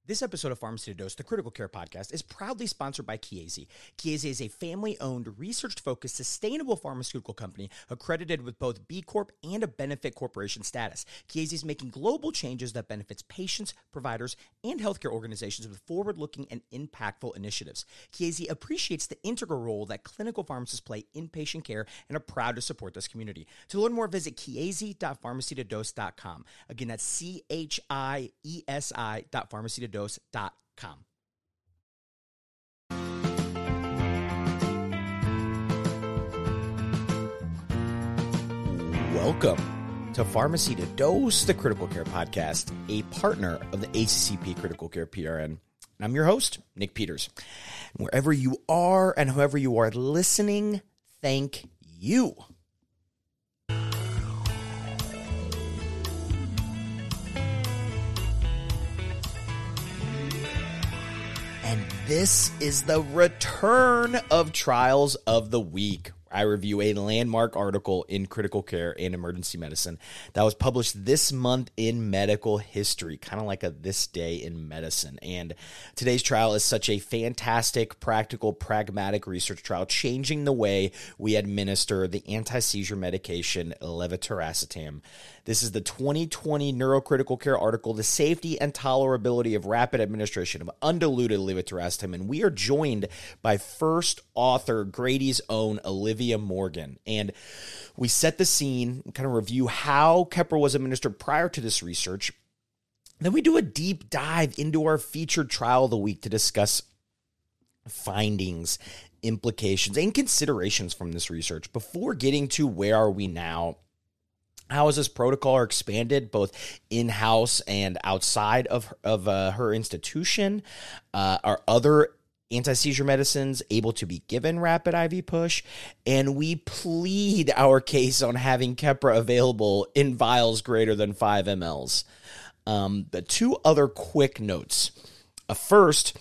This episode of Pharmacy to Dose, the Critical Care Podcast, is proudly sponsored by Chiesi. Chiesi is a family-owned, research-focused, sustainable pharmaceutical company accredited with both B Corp and a benefit corporation status. Chiesi is making global changes that benefits patients, providers, and healthcare organizations with forward-looking and impactful initiatives. Chiesi appreciates the integral role that clinical pharmacists play in patient care and are proud to support this community. To learn more, visit chiesi.pharmacytodose.com. Again, that's chiesi.pharmacytodose.com. Welcome to Pharmacy to Dose, the Critical Care Podcast, a partner of the ACCP Critical Care PRN. And I'm your host, Nick Peters. And wherever you are and however you are listening, thank you. And this is the return of Trials of the Week. I review a landmark article in Critical Care and Emergency Medicine that was published this month in Medical History, kind of like a This Day in Medicine. And today's trial is such a fantastic, practical, pragmatic research trial, changing the way we administer the anti-seizure medication levetiracetam. This is the 2020 Neurocritical Care article, The Safety and Tolerability of Rapid Administration of Undiluted Levetiracetam. And we are joined by first author, Grady's own Olivia Morgan. And we set the scene, kind of review how Keppra was administered prior to this research. Then we do a deep dive into our featured trial of the week to discuss findings, implications, and considerations from this research before getting to where are we now. How is this protocol expanded both in-house and outside of her institution? Are other anti-seizure medicines able to be given rapid IV push? And we plead our case on having Keppra available in vials greater than 5 mLs. The two other quick notes. First,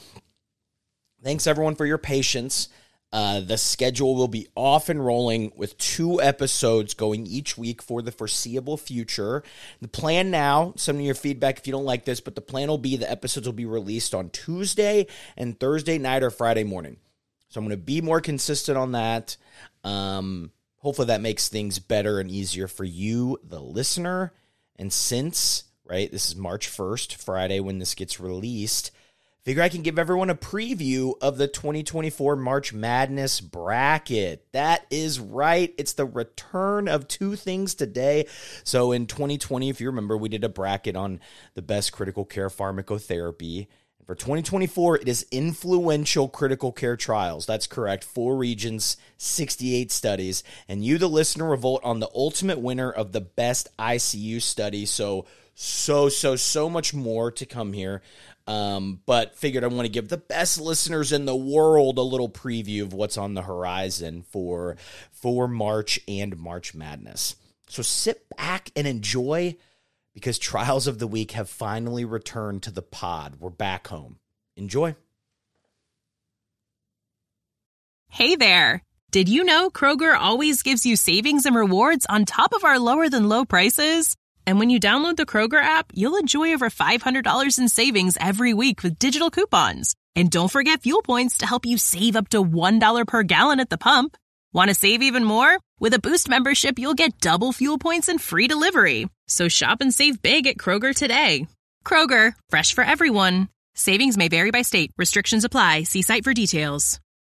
thanks everyone for your patience. The schedule will be off and rolling with 2 episodes going each week for the foreseeable future. The plan now, some of your feedback if you don't like this, but the plan will be the episodes will be released on Tuesday and Thursday night or Friday morning. So I'm going to be more consistent on that. Hopefully that makes things better and easier for you, the listener. And since, right, this is March 1st, Friday when this gets released, figure I can give everyone a preview of the 2024 March Madness bracket. That is right. It's the return of 2 things today. So in 2020, if you remember, we did a bracket on the best critical care pharmacotherapy. For 2024, it is influential critical care trials. That's correct. 4 regions, 68 studies. And you, the listener, will vote on the ultimate winner of the best ICU study. So much more to come here. But figured I want to give the best listeners in the world a little preview of what's on the horizon for March and March Madness. So sit back and enjoy, because Trials of the Week have finally returned to the pod. We're back home. Enjoy. Hey there. Did you know Kroger always gives you savings and rewards on top of our lower than low prices? And when you download the Kroger app, you'll enjoy over $500 in savings every week with digital coupons. And don't forget fuel points to help you save up to $1 per gallon at the pump. Want to save even more? With a Boost membership, you'll get double fuel points and free delivery. So shop and save big at Kroger today. Kroger, fresh for everyone. Savings may vary by state. Restrictions apply. See site for details.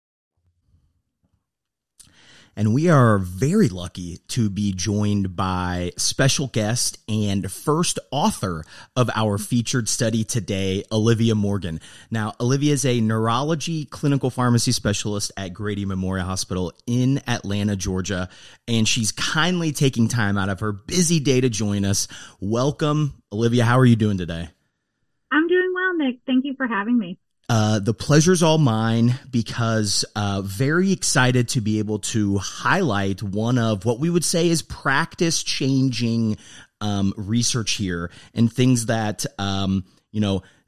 And we are very lucky to be joined by special guest and first author of our featured study today, Olivia Morgan. Now, Olivia is a neurology clinical pharmacy specialist at Grady Memorial Hospital in Atlanta, Georgia, and she's kindly taking time out of her busy day to join us. Welcome, Olivia. How are you doing today? I'm doing well, Nick. Thank you for having me. The pleasure's all mine, because very excited to be able to highlight one of what we would say is practice-changing research here, and things that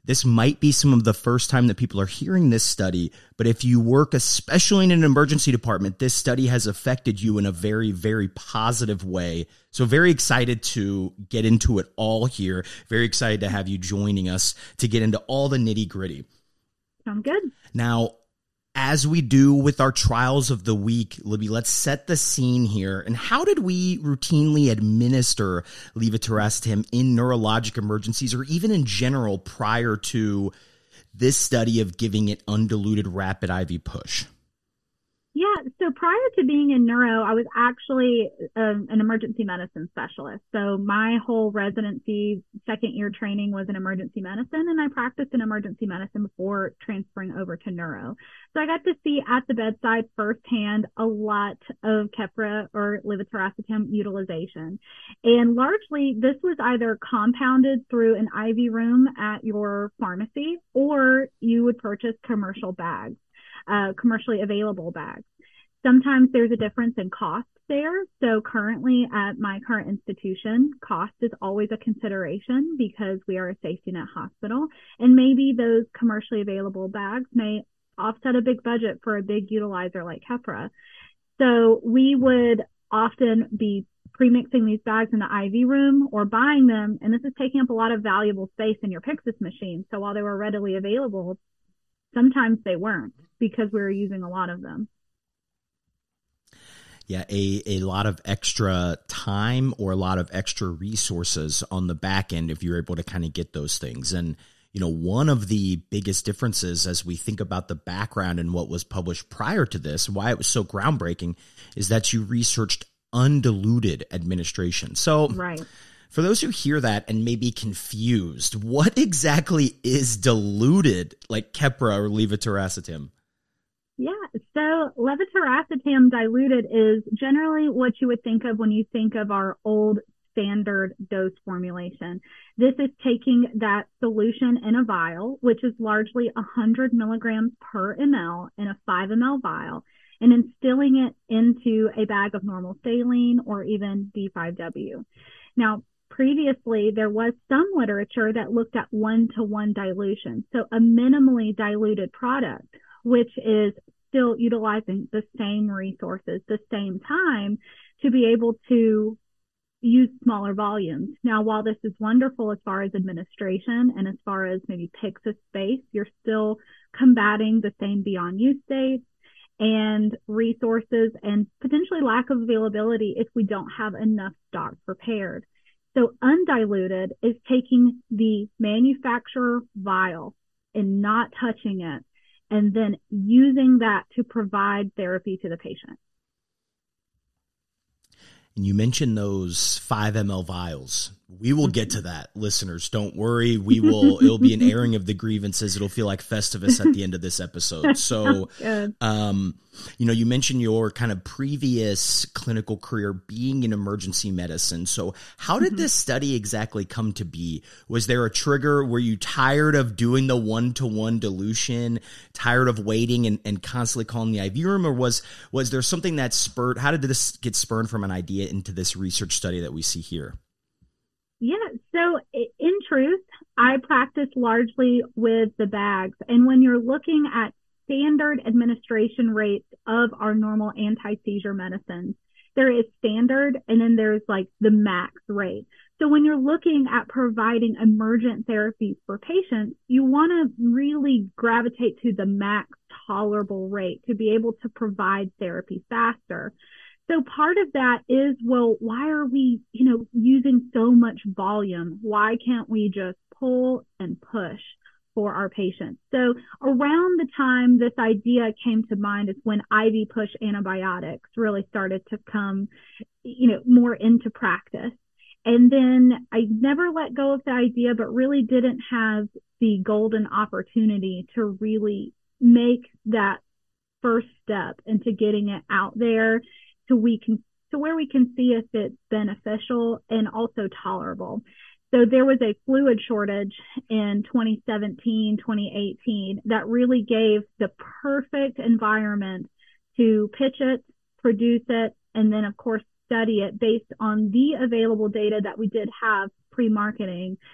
This might be some of the first time that people are hearing this study, but if you work especially in an emergency department, this study has affected you in a very, very positive way. So very excited to get into it all here. Very excited to have you joining us to get into all the nitty-gritty. Sounds good. Now, as we do with our trials of the week, Libby, let's set the scene here. And how did we routinely administer levetiracetam in neurologic emergencies or even in general prior to this study of giving it undiluted rapid IV push? Yeah, so prior to being in neuro, I was actually an emergency medicine specialist. So my whole residency, second year training was in emergency medicine, and I practiced in emergency medicine before transferring over to neuro. So I got to see at the bedside firsthand a lot of Keppra or levetiracetam utilization. And largely, this was either compounded through an IV room at your pharmacy, or you would purchase commercial bags. Commercially available bags. Sometimes there's a difference in cost there. So currently at my current institution, cost is always a consideration because we are a safety net hospital. And maybe those commercially available bags may offset a big budget for a big utilizer like Keppra. So we would often be premixing these bags in the IV room or buying them. And this is taking up a lot of valuable space in your Pyxis machine. So while they were readily available, sometimes they weren't because we were using a lot of them. Yeah, a lot of extra time or a lot of extra resources on the back end if you're able to kind of get those things. And, you know, one of the biggest differences as we think about the background and what was published prior to this, why it was so groundbreaking, is that you researched undiluted administration. So right. For those who hear that and may be confused, what exactly is diluted like Keppra or levetiracetam? Yeah, so levetiracetam diluted is generally what you would think of when you think of our old standard dose formulation. This is taking that solution in a vial, which is largely 100 milligrams per ml in a 5 ml vial, and instilling it into a bag of normal saline or even D5W. Now, previously, there was some literature that looked at 1-to-1 dilution, so a minimally diluted product, which is still utilizing the same resources, the same time to be able to use smaller volumes. Now, while this is wonderful as far as administration and as far as maybe Pyxis space, you're still combating the same beyond use states and resources and potentially lack of availability if we don't have enough stock prepared. So undiluted is taking the manufacturer vial and not touching it, and then using that to provide therapy to the patient. And you mentioned those 5 ml vials. We will get to that, listeners. Don't worry. It'll be an airing of the grievances. It'll feel like Festivus at the end of this episode. So, you mentioned your kind of previous clinical career being in emergency medicine. So how did this study exactly come to be? Was there a trigger? Were you tired of doing the 1-to-1 dilution, tired of waiting and constantly calling the IV room? Or was there something that spurred? How did this get spurred from an idea into this research study that we see here? Yeah, so in truth, I practice largely with the bags. And when you're looking at standard administration rates of our normal anti-seizure medicines, there is standard and then there's like the max rate. So when you're looking at providing emergent therapies for patients, you want to really gravitate to the max tolerable rate to be able to provide therapy faster. So part of that is, well, why are we, using so much volume? Why can't we just pull and push for our patients? So around the time this idea came to mind is when IV push antibiotics really started to come, more into practice. And then I never let go of the idea, but really didn't have the golden opportunity to really make that first step into getting it out there to where we can see if it's beneficial and also tolerable. So there was a fluid shortage in 2017, 2018 that really gave the perfect environment to pitch it, produce it, and then of course study it based on the available data that we did have pre-marketing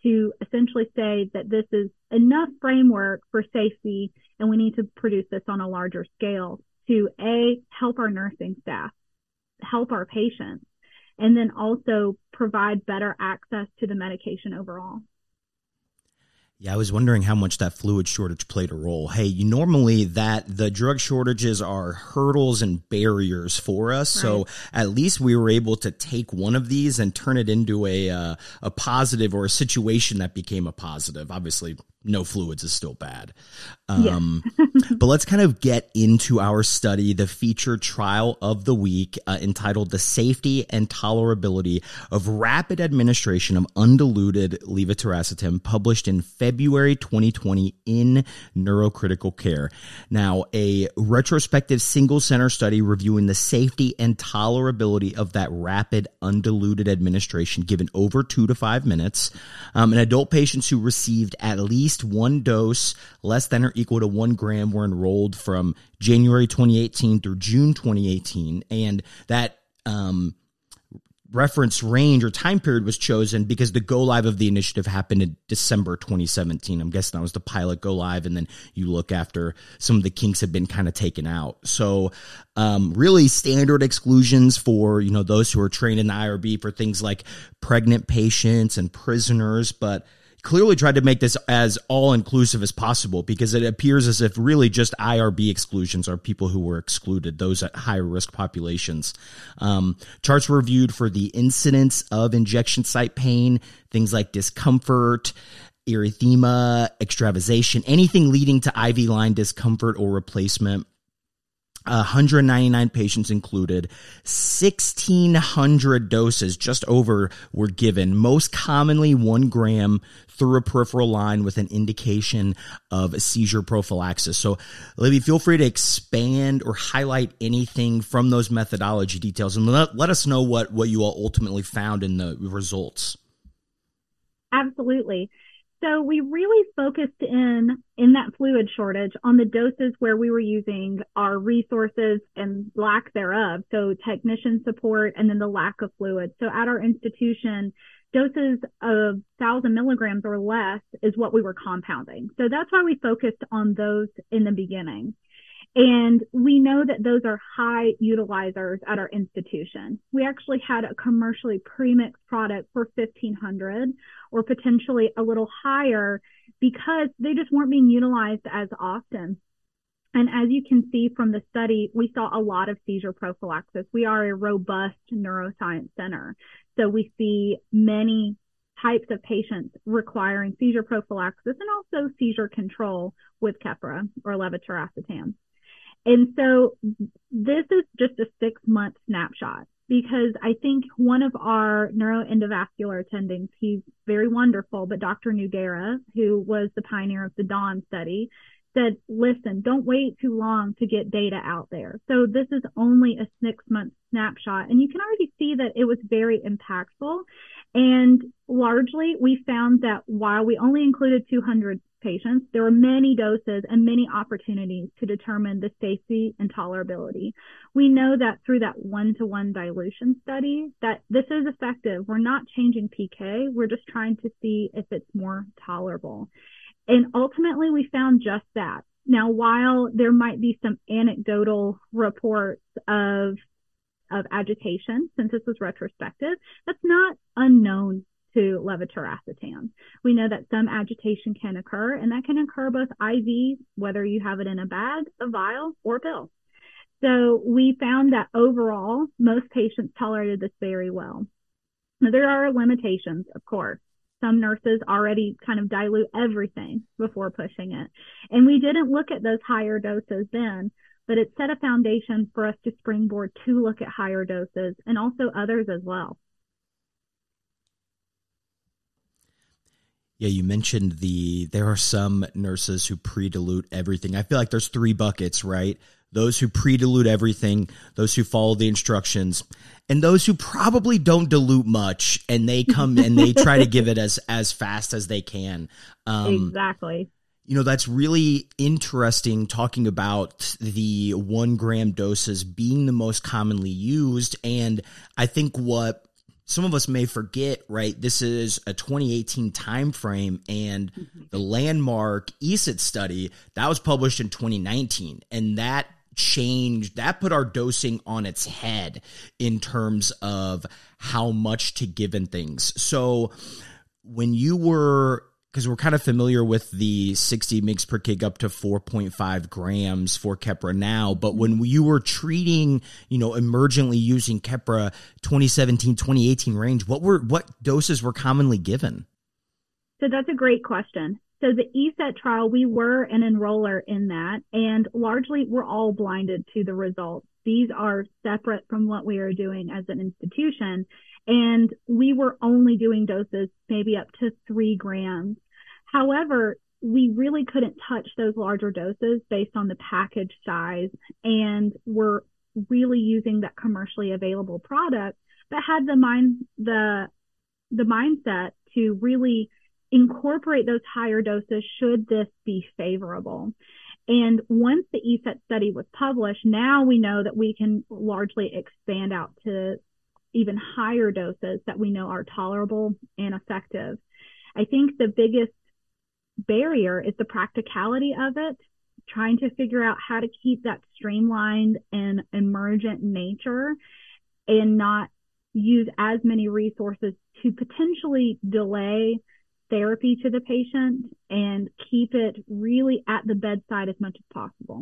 to essentially say that this is enough framework for safety and we need to produce this on a larger scale to help our nursing staff, help our patients, and then also provide better access to the medication overall. Yeah, I was wondering how much that fluid shortage played a role. Hey, normally the drug shortages are hurdles and barriers for us. Right. So at least we were able to take one of these and turn it into a positive, or a situation that became a positive. Obviously, no fluids is still bad. But let's kind of get into our study, the featured trial of the week, entitled The Safety and Tolerability of Rapid Administration of Undiluted Levetiracetam, published in February 2020 in Neurocritical Care. Now, a retrospective single-center study reviewing the safety and tolerability of that rapid undiluted administration given over 2 to 5 minutes in adult patients who received at least one dose less than or equal to 1 gram were enrolled from January 2018 through June 2018. And that reference range or time period was chosen because the go live of the initiative happened in December 2017. I'm guessing that was the pilot go live, and then you look after some of the kinks have been kind of taken out. So really standard exclusions for, those who are trained in the IRB for things like pregnant patients and prisoners, but clearly tried to make this as all-inclusive as possible, because it appears as if really just IRB exclusions are people who were excluded, those at higher risk populations. Charts were reviewed for the incidence of injection site pain, things like discomfort, erythema, extravasation, anything leading to IV line discomfort or replacement. 199 patients included, 1,600 doses, just over, were given, most commonly 1 gram through a peripheral line with an indication of a seizure prophylaxis. So, Libby, feel free to expand or highlight anything from those methodology details, and let us know what you all ultimately found in the results. Absolutely. So we really focused in that fluid shortage on the doses where we were using our resources and lack thereof, so technician support and then the lack of fluid. So at our institution, doses of 1,000 milligrams or less is what we were compounding. So that's why we focused on those in the beginning. And we know that those are high utilizers at our institution. We actually had a commercially premixed product for 1,500 or potentially a little higher because they just weren't being utilized as often. And as you can see from the study, we saw a lot of seizure prophylaxis. We are a robust neuroscience center. So we see many types of patients requiring seizure prophylaxis and also seizure control with Keppra or levetiracetam. And so this is just a 6-month snapshot, because I think one of our neuroendovascular attendings, he's very wonderful, but Dr. Noguera, who was the pioneer of the DAWN study, said, listen, don't wait too long to get data out there. So this is only a 6-month snapshot, and you can already see that it was very impactful. And largely, we found that while we only included 200 patients, there were many doses and many opportunities to determine the safety and tolerability. We know that through that 1-to-1 dilution study that this is effective. We're not changing PK. We're just trying to see if it's more tolerable. And ultimately, we found just that. Now, while there might be some anecdotal reports of agitation, since this was retrospective, that's not unknown to levetiracetam. We know that some agitation can occur, and that can occur both IV, whether you have it in a bag, a vial, or a pill. So we found that overall, most patients tolerated this very well. Now, there are limitations, of course. Some nurses already kind of dilute everything before pushing it. And we didn't look at those higher doses then, but it set a foundation for us to springboard to look at higher doses and also others as well. Yeah, you mentioned there are some nurses who pre-dilute everything. I feel like there's 3 buckets, right? Those who pre-dilute everything, those who follow the instructions, and those who probably don't dilute much, and they come and they try to give it as fast as they can. Exactly. That's really interesting, talking about the 1 gram doses being the most commonly used. And I think what some of us may forget, right? This is a 2018 timeframe, and the landmark ESET study that was published in 2019, and that put our dosing on its head in terms of how much to give in things. So when you were, because we're kind of familiar with the 60 mg per kg up to 4.5 grams for Keppra now, but when you were treating, emergently using Keppra 2017, 2018 range, what doses were commonly given? So that's a great question. So the ESET trial, we were an enroller in that, and largely we're all blinded to the results. These are separate from what we are doing as an institution, and we were only doing doses maybe up to 3 grams. However, we really couldn't touch those larger doses based on the package size, and we're really using that commercially available product, but had the mindset to really incorporate those higher doses should this be favorable. And once the ESET study was published, now we know that we can largely expand out to even higher doses that we know are tolerable and effective. I think the biggest barrier is the practicality of it, trying to figure out how to keep that streamlined and emergent nature and not use as many resources to potentially delay therapy to the patient and keep it really at the bedside as much as possible.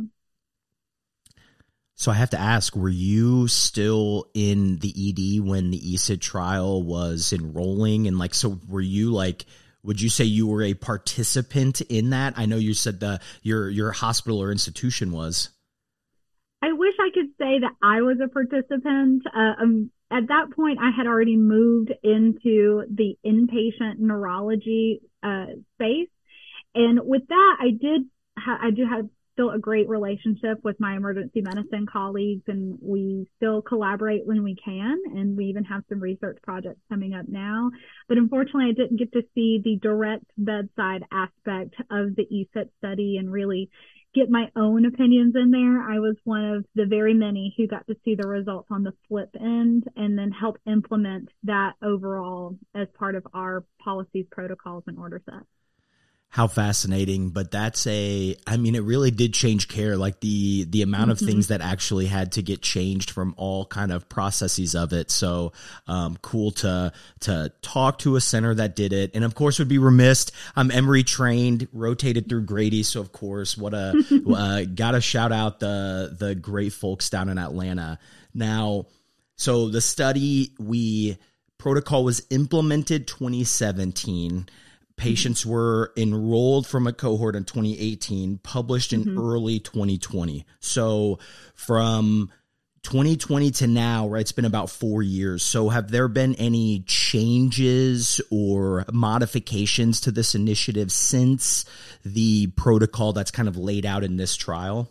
So I have to ask, were you still in the ED when the ESET trial was enrolling? And so were you would you say you were a participant in that? I know you said your hospital or institution was. I wish I could say that I was a participant. At that point, I had already moved into the inpatient neurology space. And with that, I do have still a great relationship with my emergency medicine colleagues, and we still collaborate when we can, and we even have some research projects coming up now. But unfortunately, I didn't get to see the direct bedside aspect of the ESET study and really get my own opinions in there. I was one of the very many who got to see the results on the flip end and then help implement that overall as part of our policies, protocols, and order set. How fascinating. But it really did change care, the amount of things that actually had to get changed from all kind of processes of it. So cool to talk to a center that did it. And of course would be remiss. I'm Emory trained, rotated through Grady. So of course, gotta shout out the great folks down in Atlanta. Now, so the study protocol was implemented 2017. Patients were enrolled from a cohort in 2018, published in early 2020. So from 2020 to now, right, it's been about 4 years. So have there been any changes or modifications to this initiative since the protocol that's kind of laid out in this trial?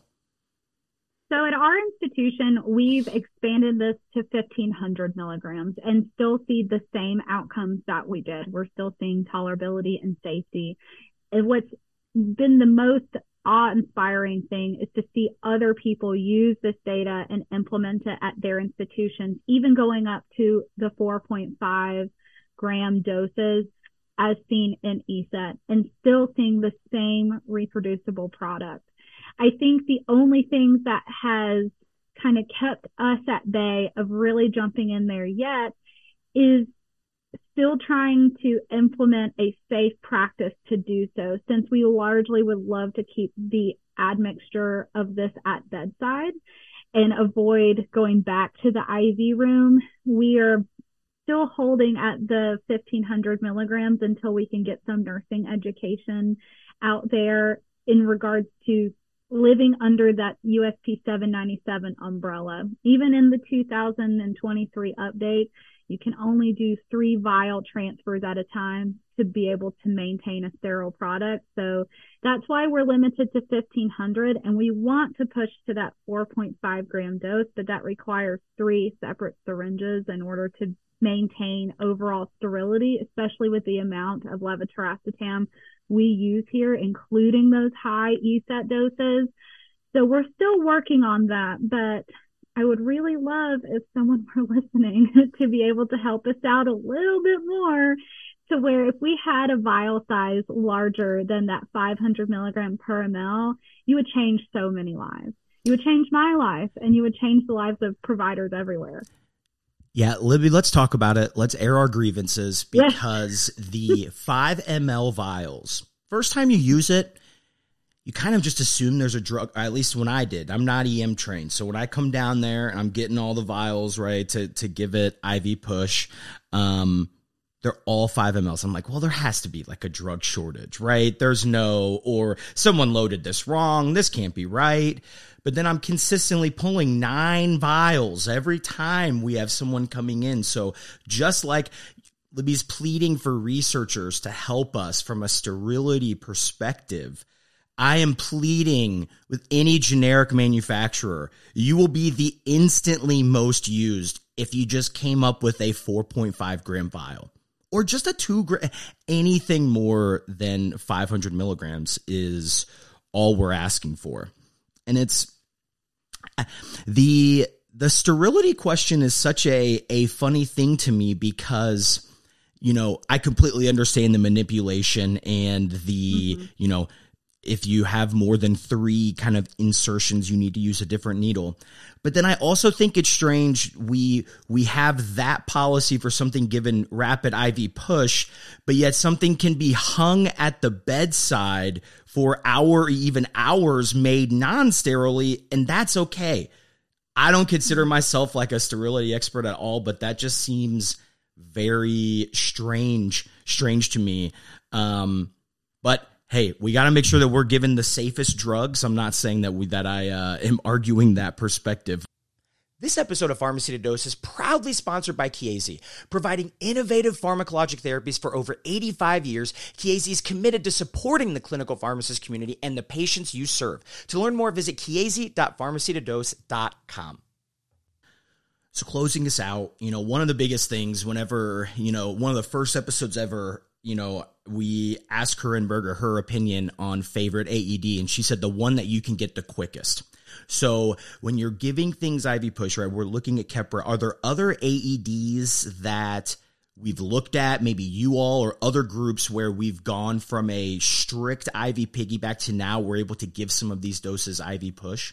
So at our institution, we've expanded this to 1,500 milligrams and still see the same outcomes that we did. We're still seeing tolerability and safety. And what's been the most awe-inspiring thing is to see other people use this data and implement it at their institutions, even going up to the 4.5 gram doses as seen in ESET, and still seeing the same reproducible product. I think the only thing that has kind of kept us at bay of really jumping in there yet is still trying to implement a safe practice to do so, since we largely would love to keep the admixture of this at bedside and avoid going back to the IV room. We are still holding at the 1,500 milligrams until we can get some nursing education out there in regards to living under that USP 797 umbrella. Even in the 2023 update, you can only do 3 vial transfers at a time to be able to maintain a sterile product. So that's why we're limited to 1,500, and we want to push to that 4.5 gram dose, but that requires 3 separate syringes in order to maintain overall sterility, especially with the amount of levetiracetam we use here, including those high ESET doses. So we're still working on that, but I would really love if someone were listening to be able to help us out a little bit more, to where if we had a vial size larger than that 500 milligram per ml, you would change so many lives. You would change my life, and you would change the lives of providers everywhere. Yeah, Libby, let's talk about it. Let's air our grievances, because the 5 ml vials, first time you use it, you kind of just assume there's a drug, at least when I did. I'm not EM trained. So when I come down there and I'm getting all the vials, right, to give it IV push, they're all 5 mLs. I'm like, well, there has to be like a drug shortage, right? There's no, or someone loaded this wrong. This can't be right. But then I'm consistently pulling 9 vials every time we have someone coming in. So just like Libby's pleading for researchers to help us from a sterility perspective, I am pleading with any generic manufacturer. You will be the instantly most used if you just came up with a 4.5 gram vial, or just a 2 gram. Anything more than 500 milligrams is all we're asking for. And it's the sterility question is such a funny thing to me, because, you know, I completely understand the manipulation and the, you know, if you have more than 3 kind of insertions, you need to use a different needle. But then I also think it's strange we have that policy for something given rapid IV push, but yet something can be hung at the bedside for even hours, made non-sterilely, and that's okay. I don't consider myself like a sterility expert at all, but that just seems very strange to me. But hey, we got to make sure that we're given the safest drugs. I'm not saying that I am arguing that perspective. This episode of Pharmacy to Dose is proudly sponsored by Chiesi. Providing innovative pharmacologic therapies for over 85 years, Chiesi is committed to supporting the clinical pharmacist community and the patients you serve. To learn more, visit chiesi.pharmacytodose.com. So closing us out, you know, one of the biggest things whenever, you know, one of the first episodes ever, you know, we asked Corinne Berger her opinion on favorite AED, and she said the one that you can get the quickest. So when you're giving things IV push, right, we're looking at Keppra. Are there other AEDs that we've looked at, maybe you all or other groups, where we've gone from a strict IV piggyback to now we're able to give some of these doses IV push?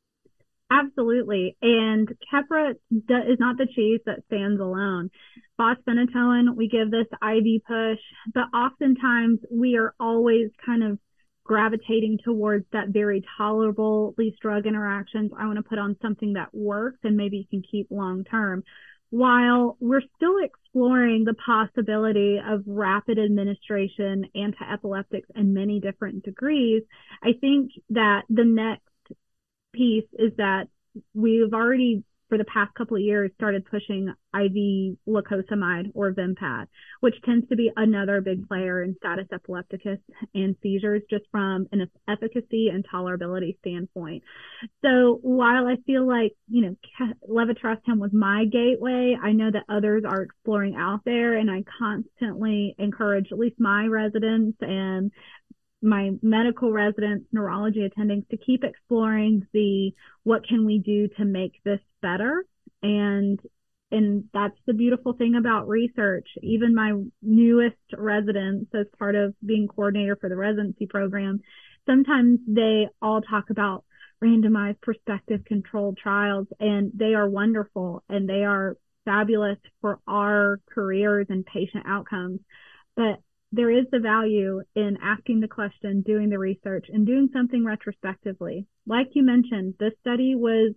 Absolutely. And Keppra is not the cheese that stands alone. Fosphenytoin, we give this IV push, but oftentimes we are always kind of gravitating towards that very tolerable, least drug interactions. I want to put on something that works and maybe you can keep long term. While we're still exploring the possibility of rapid administration antiepileptics in many different degrees, I think that the next piece is that we've already, for the past couple of years, started pushing IV lacosamide or Vimpat, which tends to be another big player in status epilepticus and seizures, just from an efficacy and tolerability standpoint. So while I feel like, you know, levetiracetam was my gateway, I know that others are exploring out there, and I constantly encourage at least my residents and my medical residents, neurology attendings, to keep exploring what can we do to make this better. And that's the beautiful thing about research. Even my newest residents, as part of being coordinator for the residency program, sometimes they all talk about randomized prospective controlled trials, and they are wonderful and they are fabulous for our careers and patient outcomes. But there is the value in asking the question, doing the research, and doing something retrospectively. Like you mentioned, this study was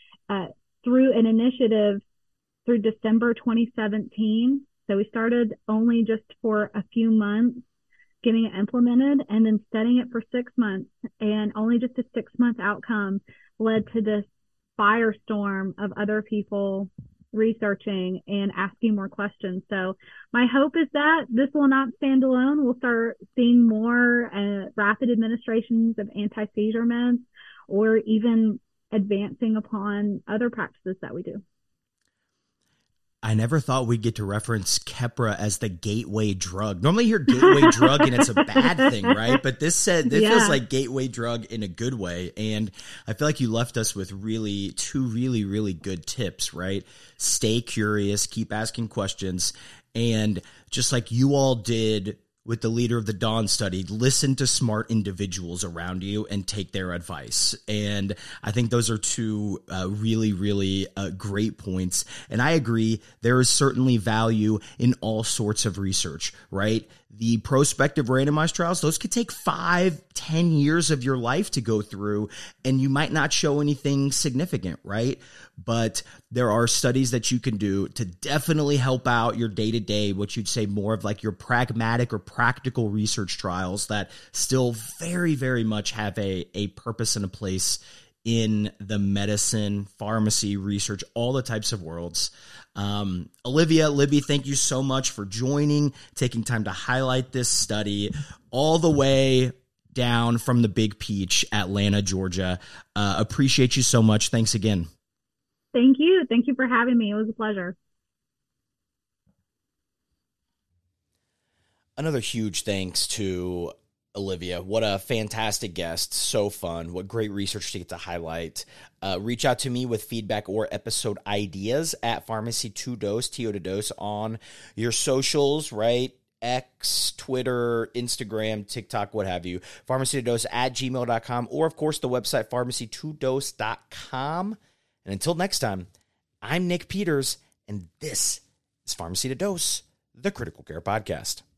through an initiative through December 2017. So we started only just for a few months getting it implemented, and then studying it for 6 months, and only just a 6-month outcome led to this firestorm of other people researching and asking more questions. So my hope is that this will not stand alone. We'll start seeing more rapid administrations of anti-seizure meds, or even advancing upon other practices that we do. I never thought we'd get to reference Keppra as the gateway drug. Normally you hear gateway drug and it's a bad thing, right? But this feels like gateway drug in a good way. And I feel like you left us with two really good tips, right? Stay curious, keep asking questions. And just like you all did with the Leader of the Dawn study, listen to smart individuals around you and take their advice. And I think those are two really great points. And I agree, there is certainly value in all sorts of research, right? The prospective randomized trials, those could take 5-10 years of your life to go through, and you might not show anything significant, right? But there are studies that you can do to definitely help out your day-to-day, what you'd say more of like your pragmatic or practical research trials that still very much have a purpose and a place in the medicine, pharmacy, research, all the types of worlds. Olivia, Libby, thank you so much for joining, taking time to highlight this study all the way down from the Big Peach, Atlanta, Georgia. Appreciate you so much. Thanks again. Thank you. Thank you for having me. It was a pleasure. Another huge thanks to Olivia. What a fantastic guest. So fun. What great research to get to highlight. Reach out to me with feedback or episode ideas at Pharmacy2Dose, TO2Dose on your socials, right? X, Twitter, Instagram, TikTok, what have you. Pharmacy2Dose at gmail.com, or of course the website pharmacy2dose.com. And until next time, I'm Nick Peters, and this is Pharmacy to Dose, the Critical Care Podcast.